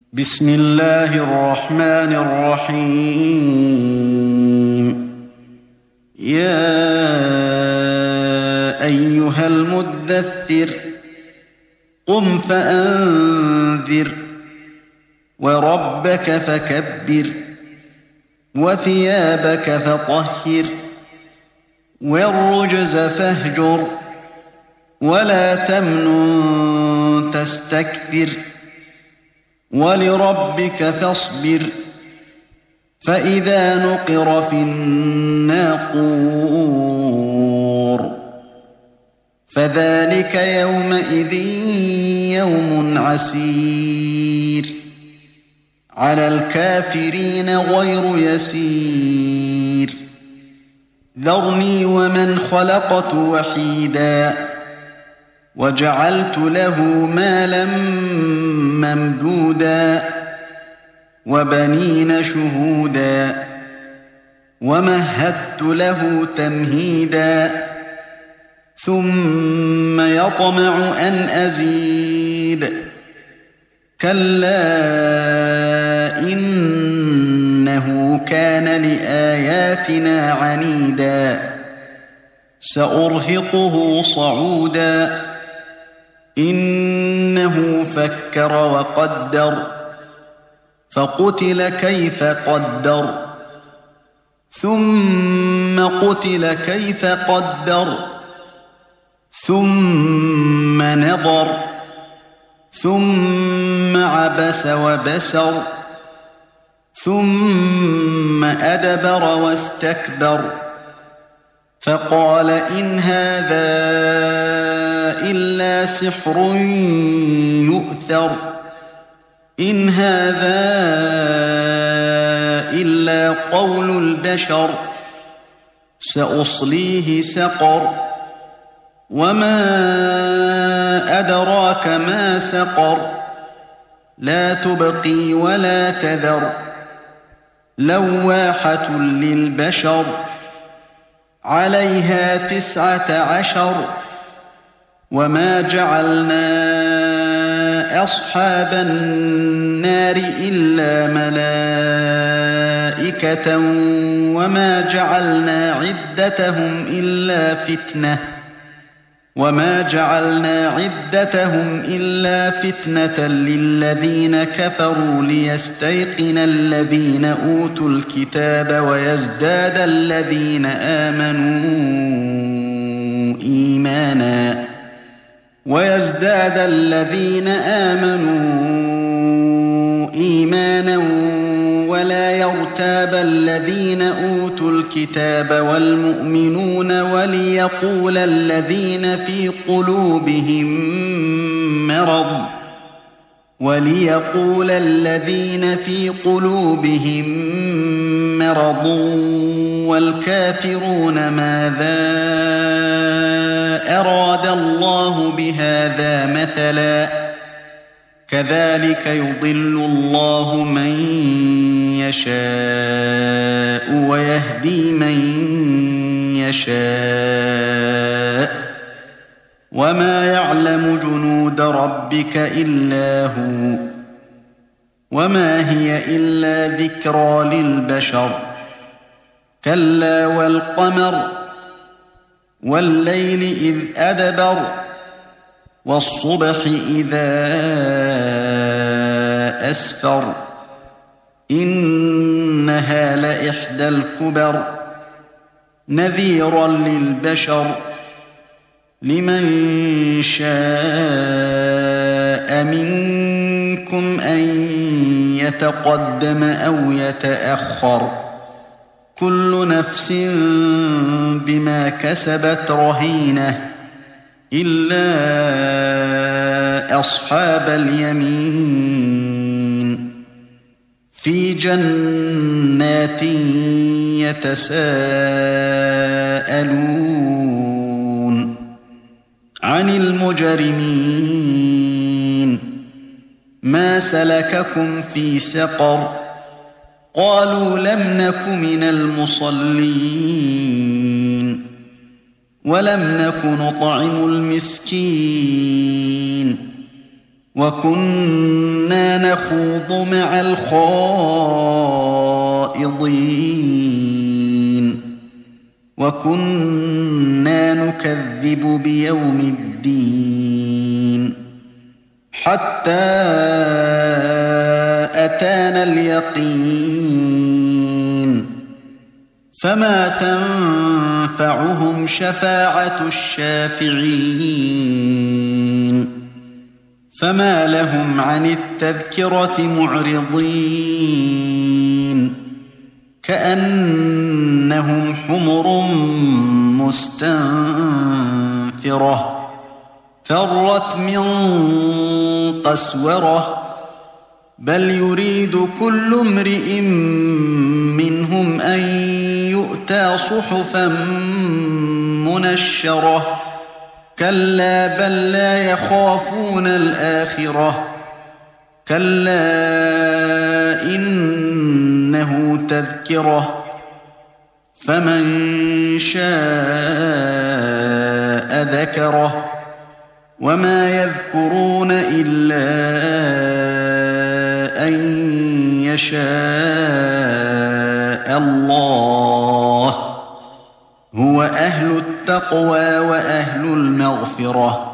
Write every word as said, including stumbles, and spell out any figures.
بسم الله الرحمن الرحيم. يا أيها المدثر قم فأنذر وربك فكبر وثيابك فطهر والرجز فاهجر ولا تمنن تستكثر ولربك فاصبر فإذا نقر في الناقور فذلك يومئذ يوم عسير على الكافرين غير يسير. ذرني ومن خلقت وحيدا وجعلت له مالا ممدودا وبنين شهودا ومهدت له تمهيدا ثم يطمع أن أزيد كلا إنه كان لآياتنا عنيدا سأرهقه صعودا إنه فكر وقدر فقتل كيف قدر ثم قتل كيف قدر ثم نظر ثم عبس وبسر ثم أدبر واستكبر فقال إن هذا إلا سحر يؤثر إن هذا إلا قول البشر سأصليه سقر وما أدراك ما سقر لا تبقي ولا تذر لواحة للبشر عليها تسعة عشر وما جعلنا أصحاب النار إلا ملائكة وما جعلنا عدتهم إلا فتنة وما جعلنا عدتهم إلا فتنة للذين كفروا ليستيقن الذين أوتوا الكتاب ويزداد الذين آمنوا إيمانا ويزداد الذين آمنوا إيمانا ولا يرتاب الذين أوتوا الكتاب والمؤمنون وليقول الذين في قلوبهم مرض وليقول الذين في قلوبهم مرض والكافرون ماذا أراد الله بهذا مثلا كذلك يضل الله من يشاء ويهدي من يشاء وما يعلم جنود ربك إلا هو وما هي إلا ذكرى للبشر كلا والقمر والليل إذ أدبر والصبح إذا أسفر إنها لإحدى الكبر نذيرا للبشر لمن شاء منكم أن يتقدم أو يتأخر كل نفس بما كسبت رهينة إلا أصحاب اليمين في جنات يتساءلون عن المجرمين ما سلككم في سقر قالوا لم نك من المصلين ولم نك نطعم المسكين وكنا نخوض مع الخائضين وكنا نكذب بيوم الدين حتى أتانا اليقين فما تنفعهم شفاعة الشافعين فما لهم عن التذكرة معرضين كأنهم حمر مستنفرة فرت من قسورة بل يريد كل امرئ منهم أن يؤتى صحفا منشرة كلا بل لا يخافون الآخرة كلا إنه تذكرة فمن شاء ذكره وما يذكرون إلا أن يشاء الله هو أهل التقوى وأهل المغفرة